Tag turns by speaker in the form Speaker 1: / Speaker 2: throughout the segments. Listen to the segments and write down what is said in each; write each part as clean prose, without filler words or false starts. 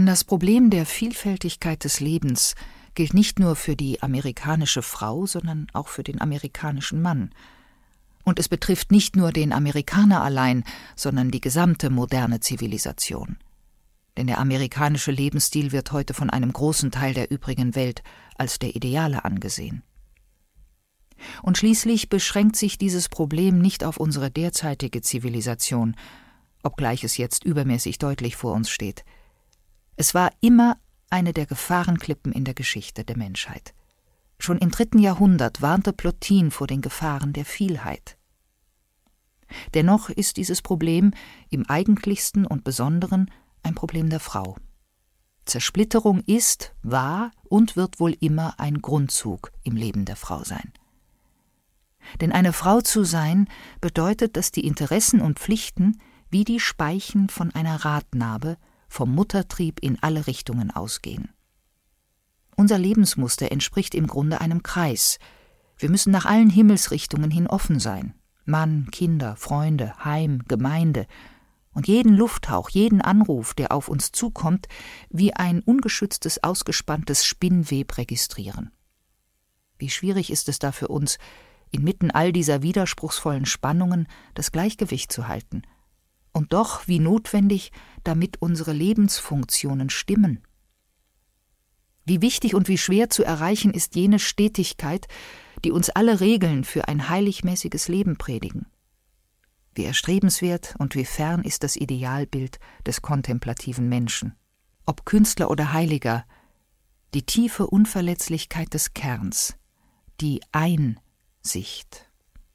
Speaker 1: Denn das Problem der Vielfältigkeit des Lebens gilt nicht nur für die amerikanische Frau, sondern auch für den amerikanischen Mann. Und es betrifft nicht nur den Amerikaner allein, sondern die gesamte moderne Zivilisation. Denn der amerikanische Lebensstil wird heute von einem großen Teil der übrigen Welt als der ideale angesehen. Und schließlich beschränkt sich dieses Problem nicht auf unsere derzeitige Zivilisation, obgleich es jetzt übermäßig deutlich vor uns steht. Es war immer eine der Gefahrenklippen in der Geschichte der Menschheit. Schon im 3. Jahrhundert warnte Plotin vor den Gefahren der Vielheit. Dennoch ist dieses Problem im eigentlichsten und Besonderen ein Problem der Frau. Zersplitterung ist, war und wird wohl immer ein Grundzug im Leben der Frau sein. Denn eine Frau zu sein bedeutet, dass die Interessen und Pflichten wie die Speichen von einer Radnabe vom Muttertrieb in alle Richtungen ausgehen. Unser Lebensmuster entspricht im Grunde einem Kreis. Wir müssen nach allen Himmelsrichtungen hin offen sein. Mann, Kinder, Freunde, Heim, Gemeinde und jeden Lufthauch, jeden Anruf, der auf uns zukommt, wie ein ungeschütztes, ausgespanntes Spinnweb registrieren. Wie schwierig ist es da für uns, inmitten all dieser widerspruchsvollen Spannungen das Gleichgewicht zu halten. Und doch wie notwendig, damit unsere Lebensfunktionen stimmen. Wie wichtig und wie schwer zu erreichen ist jene Stetigkeit, die uns alle Regeln für ein heiligmäßiges Leben predigen. Wie erstrebenswert und wie fern ist das Idealbild des kontemplativen Menschen. Ob Künstler oder Heiliger, die tiefe Unverletzlichkeit des Kerns, die Einsicht.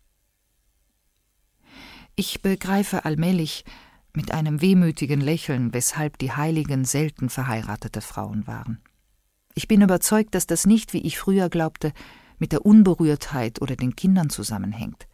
Speaker 1: Ich begreife allmählich mit einem wehmütigen Lächeln, weshalb die Heiligen selten verheiratete Frauen waren. Ich bin überzeugt, dass das nicht, wie ich früher glaubte, mit der Unberührtheit oder den Kindern zusammenhängt.